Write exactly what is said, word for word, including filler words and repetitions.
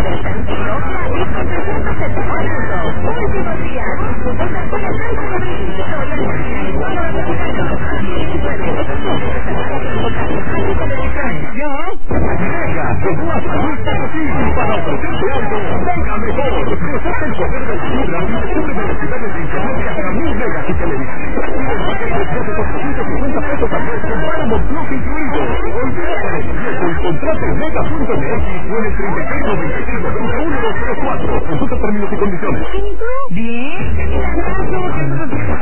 del Santino, gratis con trescientos setenta puntos. Últimos días. Coca-Cola Blanco de Brindis, soya blanca y solo de mexicano. ¿Ya? Mega, llegó a Salud Potosí para ofrecerte algo mega mejor. Desata el poder de la fibra y descubre velocidades de internet hasta mil megas y televisión. Recibe el paquete de por cuatrocientos cincuenta pesos al mes con Paramount Plus incluido. Olvídate del viejo y contrata en mega punto m x o en el treinta y seis noventa y seis noventa uno dos cero cuatro. Consulta términos y condiciones. ¿Y tú? Bien.